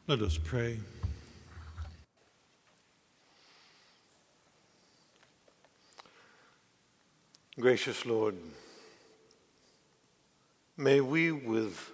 Let us pray. Gracious Lord, may we with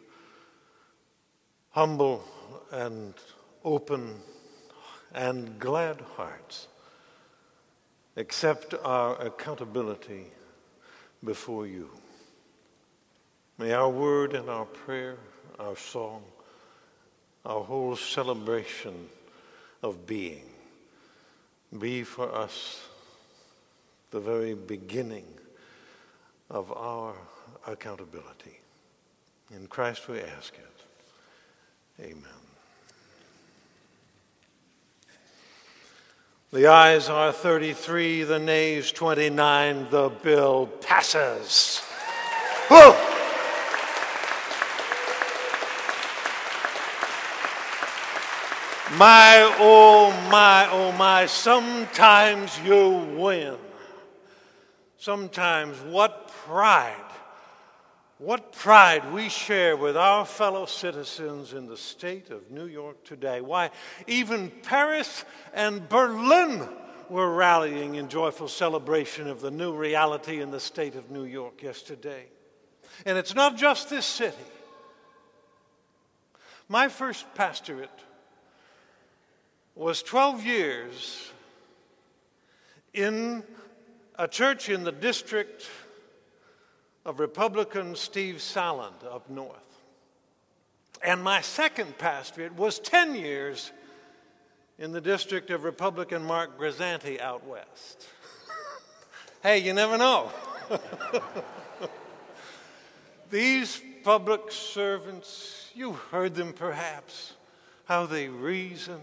humble and open and glad hearts accept our accountability before you. May our word and our prayer, our song, our whole celebration of being be for us the very beginning of our accountability. In Christ we ask it. Amen. The ayes are 33, the nays 29. The bill passes. Whoa! My, oh my, sometimes you win. Sometimes what pride we share with our fellow citizens in the state of New York today. Why, even Paris and Berlin were rallying in joyful celebration of the new reality in the state of New York yesterday. And it's not just this city. My first pastorate was 12 years in a church in the district of Republican Steve Saaland up north. And my second pastorate was 10 years in the district of Republican Mark Grisanti out west. Hey, you never know. These public servants, you heard them perhaps, how they reasoned,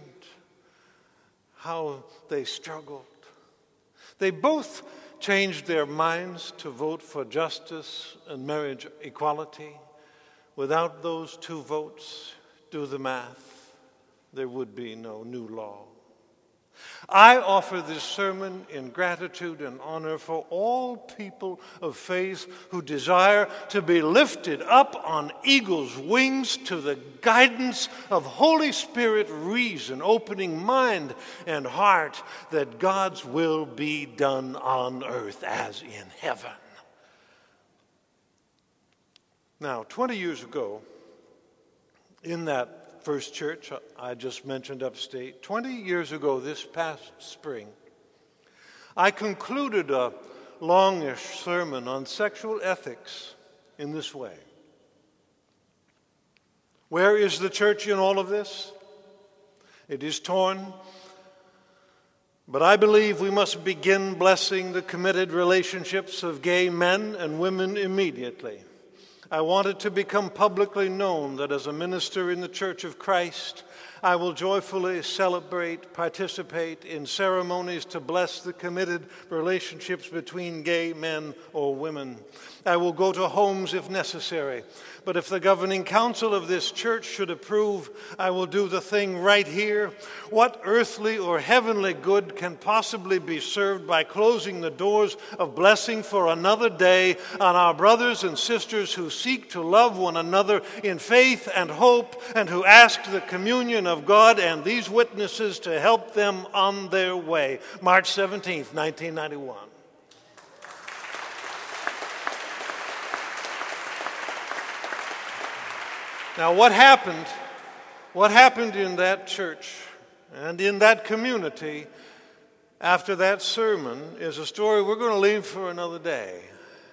how they struggled. They both changed their minds to vote for justice and marriage equality. Without those two votes, do the math, there would be no new law. I offer this sermon in gratitude and honor for all people of faith who desire to be lifted up on eagle's wings to the guidance of Holy Spirit reason, opening mind and heart that God's will be done on earth as in heaven. Now, 20 years ago, in that first church I just mentioned upstate, 20 years ago this past spring, I concluded a longish sermon on sexual ethics in this way. Where is the church in all of this? It is torn, but I believe we must begin blessing the committed relationships of gay men and women immediately. I want it to become publicly known that as a minister in the Church of Christ, I will joyfully celebrate, participate in ceremonies to bless the committed relationships between gay men or women. I will go to homes if necessary. But if the governing council of this church should approve, I will do the thing right here. What earthly or heavenly good can possibly be served by closing the doors of blessing for another day on our brothers and sisters who seek to love one another in faith and hope, and who ask the communion of God and these witnesses to help them on their way? March 17th, 1991. Now, what happened in that church and in that community after that sermon is a story we're going to leave for another day.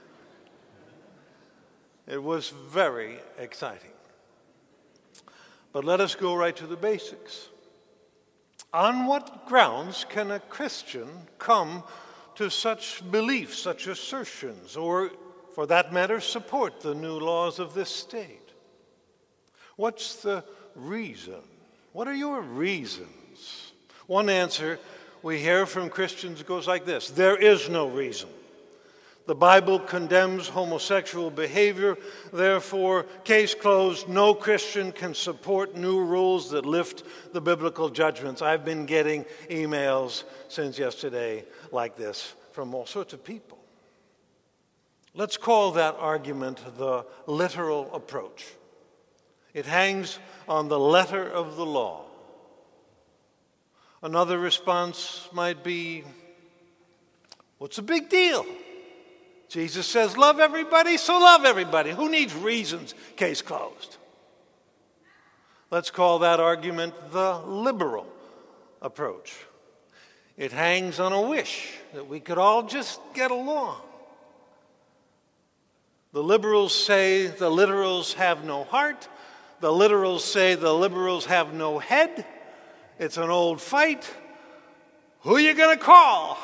It was very exciting. But let us go right to the basics. On what grounds can a Christian come to such beliefs, such assertions, or, for that matter, support the new laws of this state? What's the reason? What are your reasons? One answer we hear from Christians goes like this: there is no reason. The Bible condemns homosexual behavior, therefore, case closed, no Christian can support new rules that lift the biblical judgments. I've been getting emails since yesterday like this from all sorts of people. Let's call that argument the literal approach. It hangs on the letter of the law. Another response might be, what's the big deal? Jesus says, love everybody, so love everybody. Who needs reasons? Case closed. Let's call that argument the liberal approach. It hangs on a wish that we could all just get along. The liberals say the literals have no heart. The literals say the liberals have no head. It's an old fight. Who are you going to call?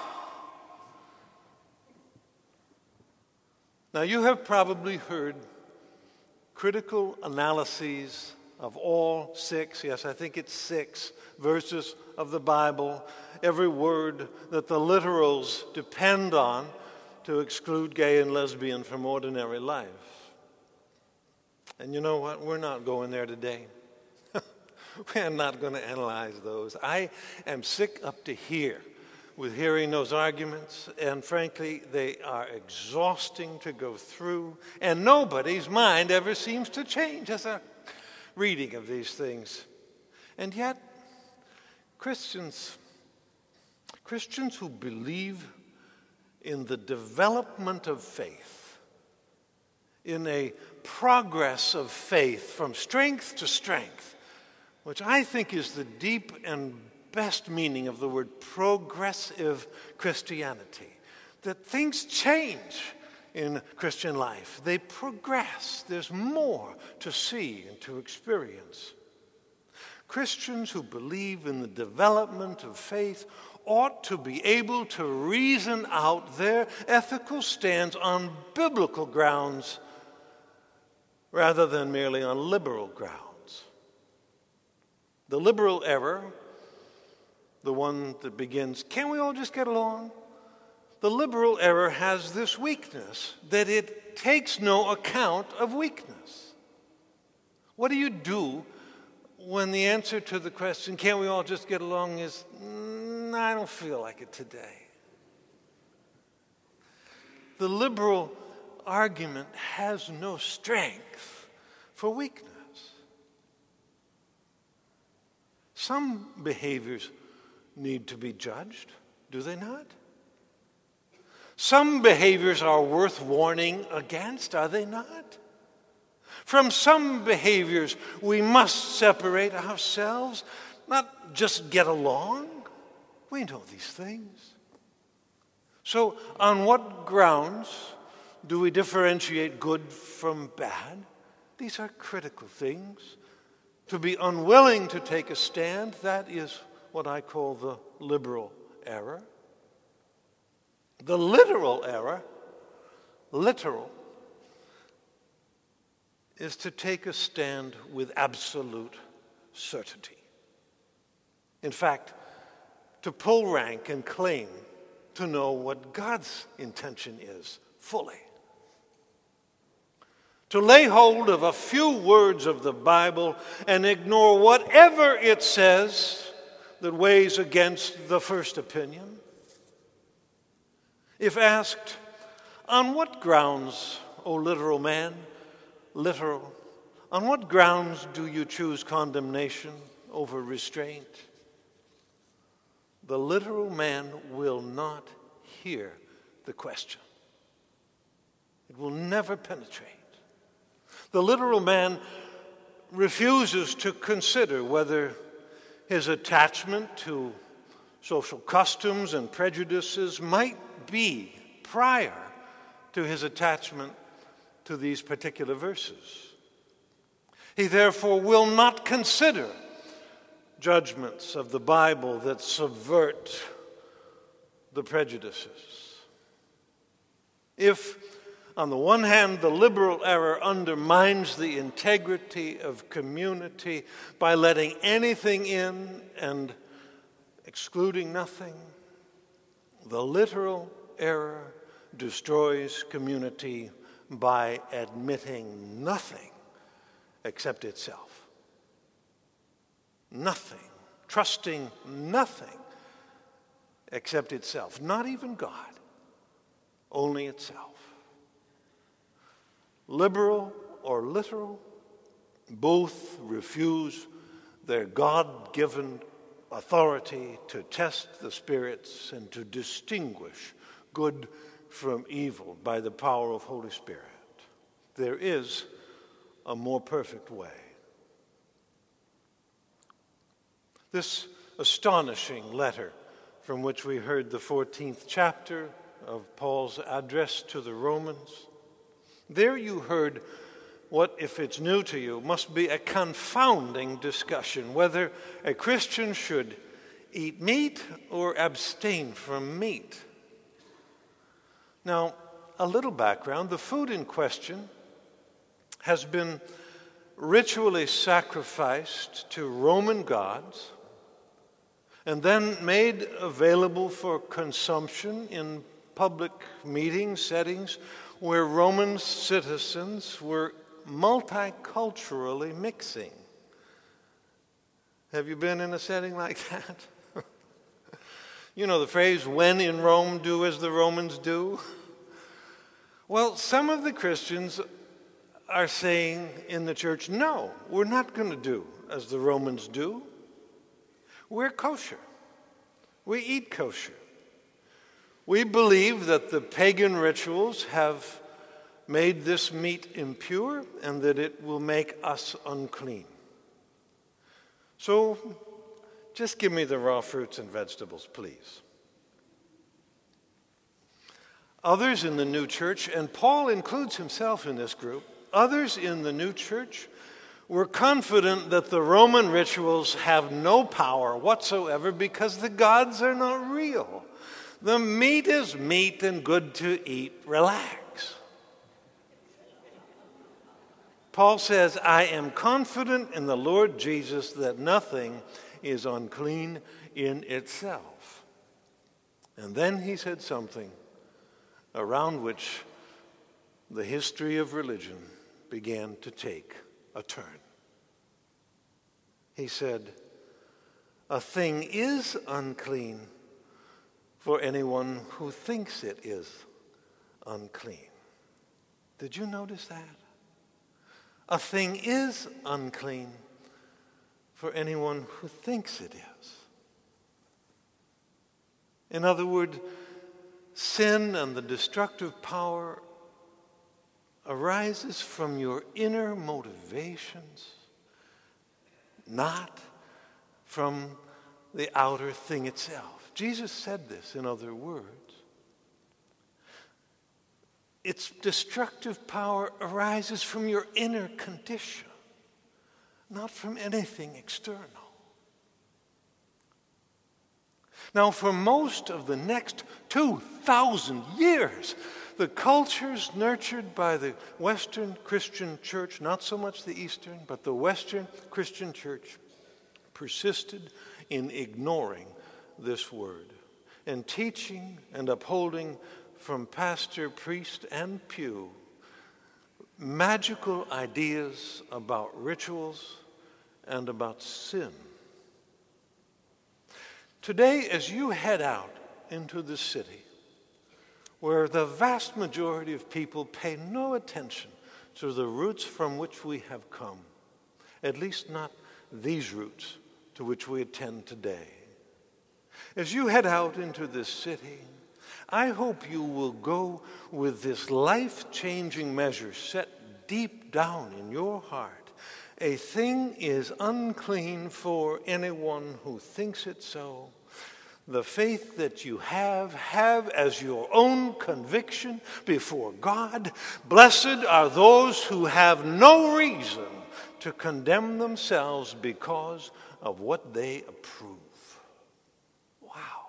Now, you have probably heard critical analyses of all 6, yes, I think it's 6 verses of the Bible, every word that the literals depend on to exclude gay and lesbian from ordinary life. And you know what? We're not going there today. We're not going to analyze those. I am sick up to here with hearing those arguments, and frankly, they are exhausting to go through, and nobody's mind ever seems to change as a reading of these things. And yet, Christians who believe in the development of faith, in a progress of faith from strength to strength, which I think is the deep and best meaning of the word progressive Christianity, that things change in Christian life. They progress. There's more to see and to experience. Christians who believe in the development of faith ought to be able to reason out their ethical stands on biblical grounds rather than merely on liberal grounds. The liberal error, the one that begins, can we all just get along? The liberal error has this weakness, that it takes no account of weakness. What do you do when the answer to the question, can we all just get along, is, I don't feel like it today? The liberal argument has no strength for weakness. Some behaviors need to be judged, do they not? Some behaviors are worth warning against, are they not? From some behaviors we must separate ourselves, not just get along. We know these things. So on what grounds do we differentiate good from bad? These are critical things. To be unwilling to take a stand, that is what I call the liberal error. The literal error, is to take a stand with absolute certainty. In fact, to pull rank and claim to know what God's intention is fully. To lay hold of a few words of the Bible and ignore whatever it says that weighs against the first opinion. If asked, on what grounds, O literal man, on what grounds do you choose condemnation over restraint? The literal man will not hear the question. It will never penetrate. The literal man refuses to consider whether his attachment to social customs and prejudices might be prior to his attachment to these particular verses. He therefore will not consider judgments of the Bible that subvert the prejudices. If, on the one hand, the liberal error undermines the integrity of community by letting anything in and excluding nothing, the literal error destroys community by admitting nothing except itself. Nothing, trusting nothing except itself, not even God, only itself. Liberal or literal, Both refuse their God-given authority to test the spirits and to distinguish good from evil by the power of Holy Spirit. There is a more perfect way. This astonishing letter from which we heard the 14th chapter of Paul's address to the Romans, there you heard what, if it's new to you, must be a confounding discussion whether a Christian should eat meat or abstain from meat. Now, a little background. The food in question has been ritually sacrificed to Roman gods and then made available for consumption in public meeting settings where Roman citizens were multiculturally mixing. Have you been in a setting like that? You know the phrase, when in Rome, do as the Romans do? Well, some of the Christians are saying in the church, no, we're not going to do as the Romans do. We're kosher. We eat kosher. We believe that the pagan rituals have made this meat impure and that it will make us unclean. So just give me the raw fruits and vegetables, please. Others in the new church, and Paul includes himself in this group, others in the new church were confident that the Roman rituals have no power whatsoever because the gods are not real. The meat is meat and good to eat. Relax. Paul says, I am confident in the Lord Jesus that nothing is unclean in itself. And then he said something around which the history of religion began to take a turn. He said, a thing is unclean for anyone who thinks it is unclean. Did you notice that? A thing is unclean for anyone who thinks it is. In other words, sin and the destructive power arises from your inner motivations, not from the outer thing itself. Jesus said this in other words. Its destructive power arises from your inner condition, not from anything external. Now, for most of the next 2,000 years, the cultures nurtured by the Western Christian church, not so much the Eastern, but the Western Christian church, persisted in ignoring this word and teaching and upholding from pastor, priest, and pew magical ideas about rituals and about sin. Today, as you head out into the city, where the vast majority of people pay no attention to the roots from which we have come, at least not these roots to which we attend today. As you head out into this city, I hope you will go with this life-changing measure set deep down in your heart. A thing is unclean for anyone who thinks it so. The faith that you have as your own conviction before God. Blessed are those who have no reason to condemn themselves because of what they approve. Wow.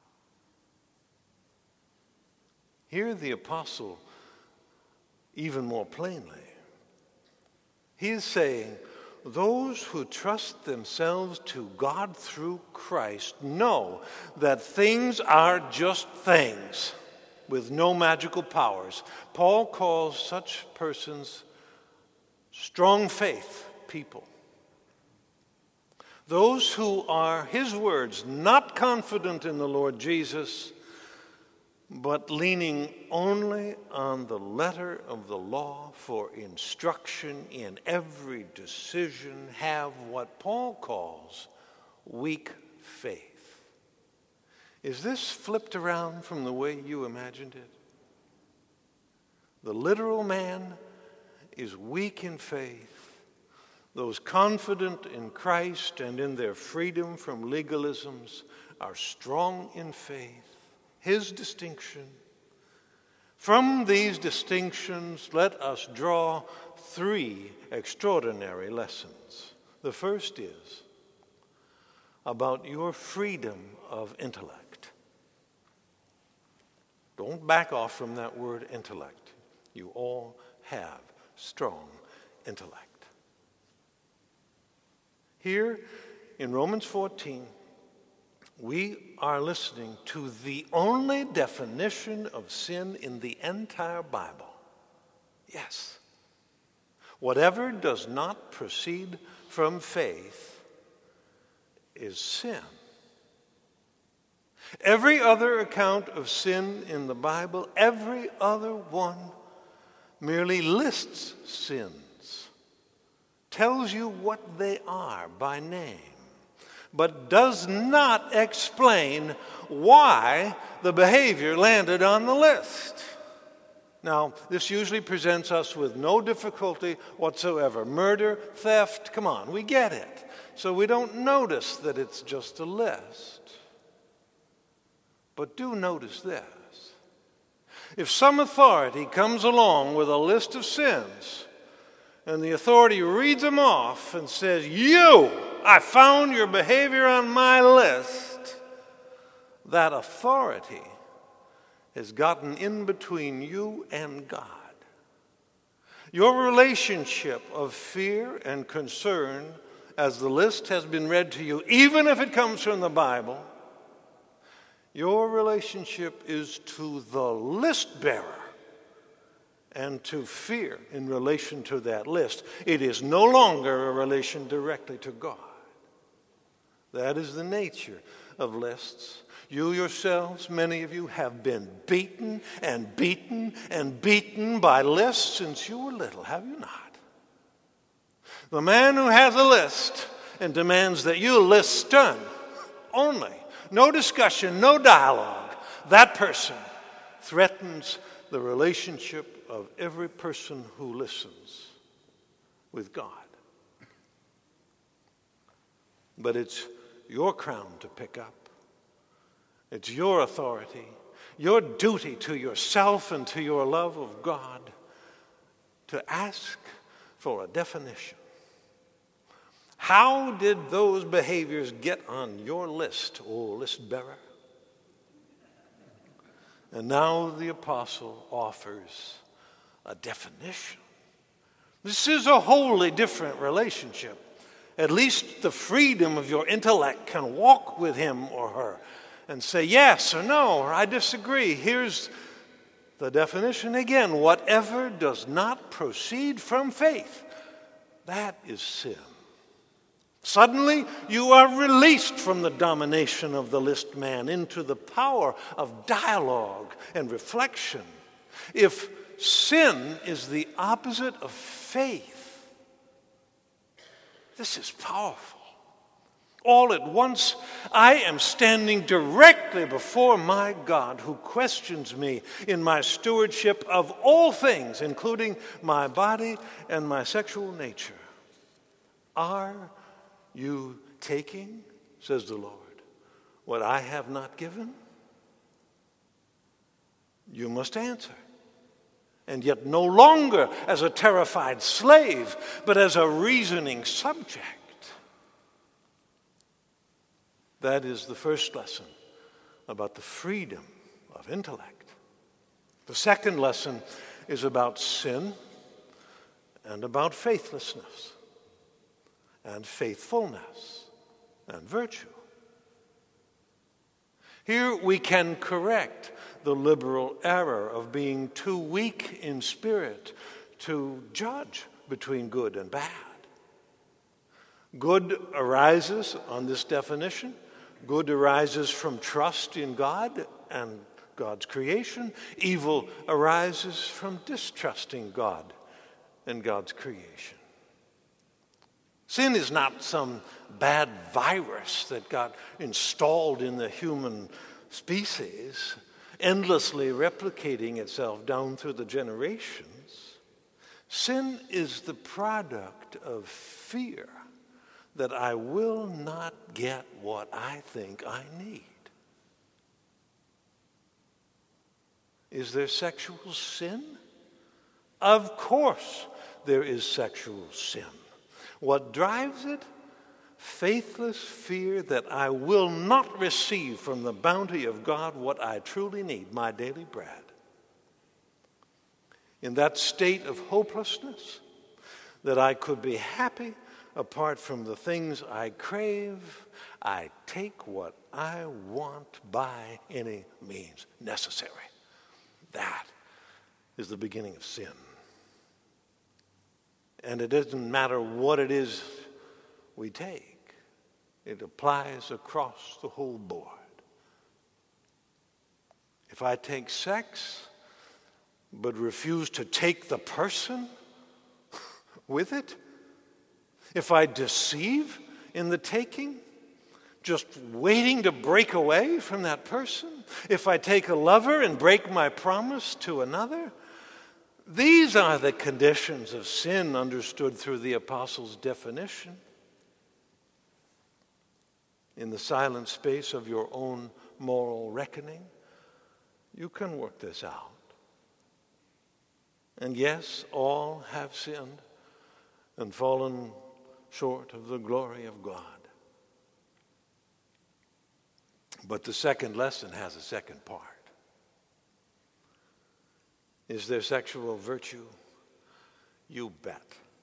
Here the apostle even more plainly. He is saying, those who trust themselves to God through Christ know that things are just things with no magical powers. Paul calls such persons strong faith people. Those who are, his words, not confident in the Lord Jesus but leaning only on the letter of the law for instruction in every decision, have what Paul calls weak faith. Is this flipped around from the way you imagined it? The literal man is weak in faith. Those confident in Christ and in their freedom from legalisms are strong in faith. His distinction. From these distinctions, let us draw 3 extraordinary lessons. The first is about your freedom of intellect. Don't back off from that word intellect. You all have strong intellect. Here in Romans 14, we are listening to the only definition of sin in the entire Bible. Yes. Whatever does not proceed from faith is sin. Every other account of sin in the Bible, every other one, merely lists sins, tells you what they are by name, but does not explain why the behavior landed on the list. Now, this usually presents us with no difficulty whatsoever. Murder, theft, come on, we get it. So we don't notice that it's just a list. But do notice this. If some authority comes along with a list of sins, and the authority reads them off and says, I found your behavior on my list, that authority has gotten in between you and God. Your relationship of fear and concern, as the list has been read to you, even if it comes from the Bible, your relationship is to the list bearer and to fear in relation to that list. It is no longer a relation directly to God. That is the nature of lists. You yourselves, many of you, have been beaten and beaten and beaten by lists since you were little, have you not? The man who has a list and demands that you listen only, no discussion, no dialogue, that person threatens the relationship of every person who listens with God. But it's your crown to pick up. It's your authority, your duty to yourself and to your love of God to ask for a definition. How did those behaviors get on your list, oh list bearer? And now the apostle offers a definition. This is a wholly different relationship. At least the freedom of your intellect can walk with him or her and say yes or no, or I disagree. Here's the definition again. Whatever does not proceed from faith, that is sin. Suddenly, you are released from the domination of the list man into the power of dialogue and reflection. If sin is the opposite of faith, this is powerful. All at once, I am standing directly before my God, who questions me in my stewardship of all things, including my body and my sexual nature. Are you taking, says the Lord, what I have not given? You must answer. And yet no longer as a terrified slave, but as a reasoning subject. That is the first lesson about the freedom of intellect. The second lesson is about sin and about faithlessness and faithfulness and virtue. Here we can correct the liberal error of being too weak in spirit to judge between good and bad. Good arises on this definition. Good arises from trust in God and God's creation. Evil arises from distrusting God and God's creation. Sin is not some bad virus that got installed in the human species, endlessly replicating itself down through the generations. Sin is the product of fear that I will not get what I think I need. Is there sexual sin? Of course there is sexual sin. What drives it? Faithless fear that I will not receive from the bounty of God what I truly need, my daily bread. In that state of hopelessness, that I could be happy apart from the things I crave, I take what I want by any means necessary. That is the beginning of sin. And it doesn't matter what it is we take. It applies across the whole board. If I take sex, but refuse to take the person with it, if I deceive in the taking, just waiting to break away from that person, if I take a lover and break my promise to another, these are the conditions of sin understood through the apostles' definition. In the silent space of your own moral reckoning, you can work this out. And yes, all have sinned and fallen short of the glory of God. But the second lesson has a second part. Is there sexual virtue? You bet.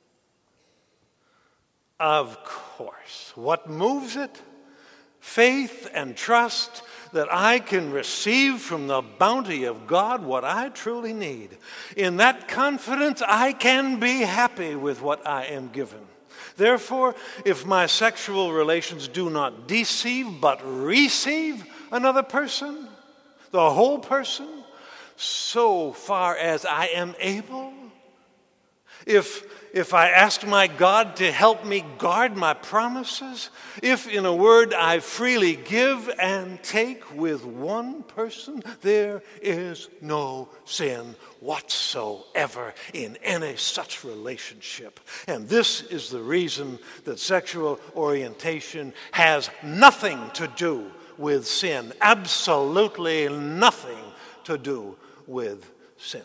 Of course. What moves it? Faith and trust that I can receive from the bounty of God what I truly need. In that confidence, I can be happy with what I am given. Therefore, if my sexual relations do not deceive but receive another person, the whole person, so far as I am able, if I ask my God to help me guard my promises, if, in a word, I freely give and take with one person, there is no sin whatsoever in any such relationship. And this is the reason that sexual orientation has nothing to do with sin, absolutely nothing to do with sin.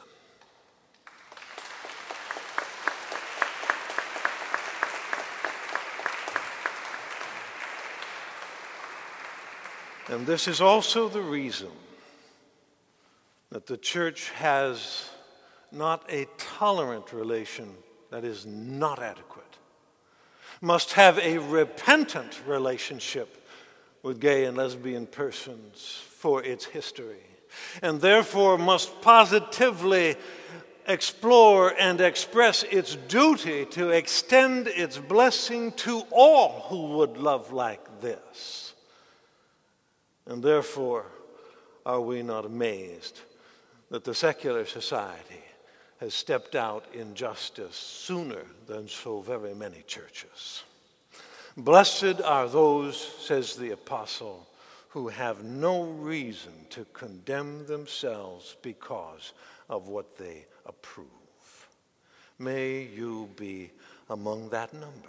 And this is also the reason that the church has not a tolerant relation that is not adequate, must have a repentant relationship with gay and lesbian persons for its history, and therefore must positively explore and express its duty to extend its blessing to all who would love like this. And therefore, are we not amazed that the secular society has stepped out in justice sooner than so very many churches? Blessed are those, says the apostle, who have no reason to condemn themselves because of what they approve. May you be among that number.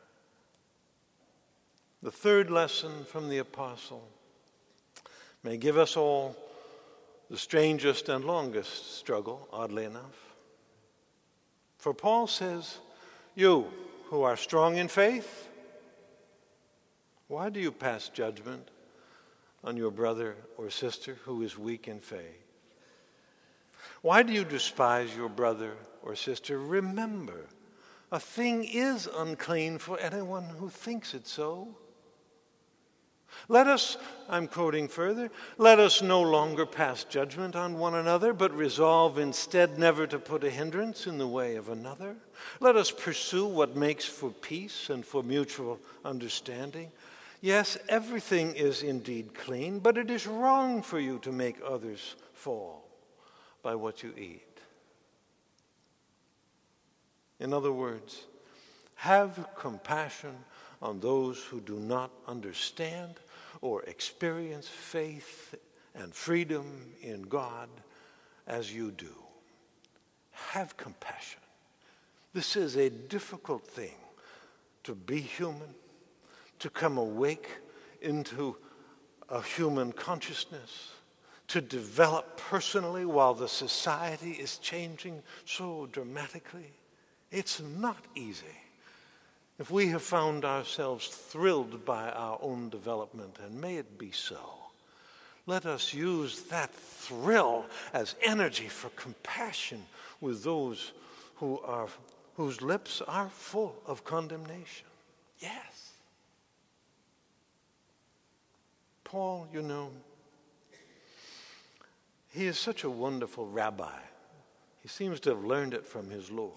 The third lesson from the apostle may give us all the strangest and longest struggle, oddly enough. For Paul says, you who are strong in faith, why do you pass judgment on your brother or sister who is weak in faith? Why do you despise your brother or sister? Remember, a thing is unclean for anyone who thinks it so. Let us, I'm quoting further, let us no longer pass judgment on one another, but resolve instead never to put a hindrance in the way of another. Let us pursue what makes for peace and for mutual understanding. Yes, everything is indeed clean, but it is wrong for you to make others fall by what you eat. In other words, have compassion on those who do not understand or experience faith and freedom in God as you do. Have compassion. This is a difficult thing, to be human, to come awake into a human consciousness, to develop personally while the society is changing so dramatically. It's not easy. If we have found ourselves thrilled by our own development, and may it be so, let us use that thrill as energy for compassion with those whose lips are full of condemnation. Yes. Paul, he is such a wonderful rabbi. He seems to have learned it from his Lord.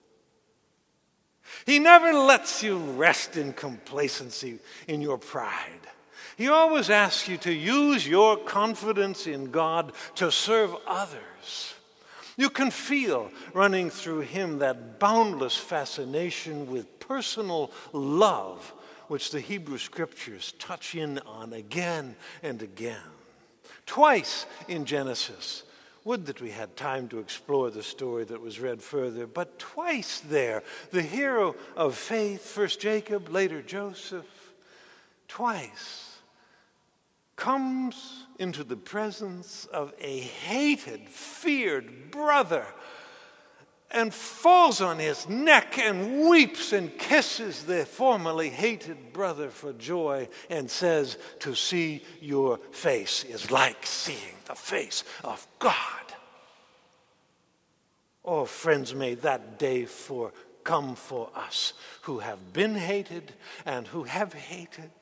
He never lets you rest in complacency in your pride. He always asks you to use your confidence in God to serve others. You can feel running through him that boundless fascination with personal love, which the Hebrew Scriptures touch in on again and again. Twice in Genesis, would that we had time to explore the story that was read further, but twice there, the hero of faith, first Jacob, later Joseph, twice comes into the presence of a hated, feared brother and falls on his neck and weeps and kisses the formerly hated brother for joy and says, to see your face is like seeing the face of God. Oh, friends, may that day come for us who have been hated and who have hated.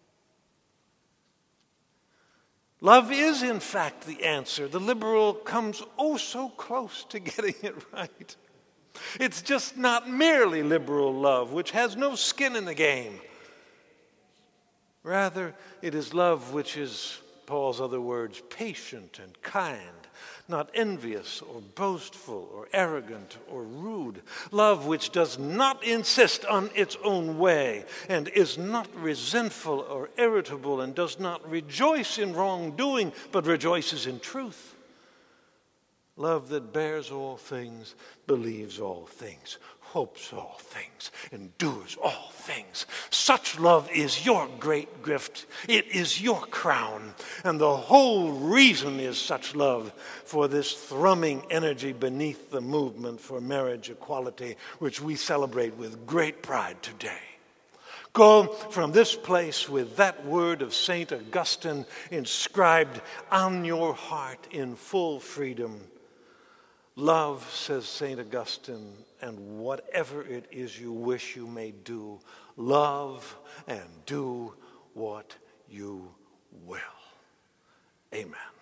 Love is, in fact, the answer. The liberal comes oh so close to getting it right. It's just not merely liberal love, which has no skin in the game. Rather, it is love which is, Paul's other words, patient and kind, not envious or boastful or arrogant or rude. Love which does not insist on its own way and is not resentful or irritable and does not rejoice in wrongdoing but rejoices in truth. Love that bears all things, believes all things, hopes all things, endures all things. Such love is your great gift. It is your crown. And the whole reason is such love for this thrumming energy beneath the movement for marriage equality, which we celebrate with great pride today. Go from this place with that word of St. Augustine inscribed on your heart in full freedom. Love, says St. Augustine, and whatever it is you wish you may do, love and do what you will. Amen.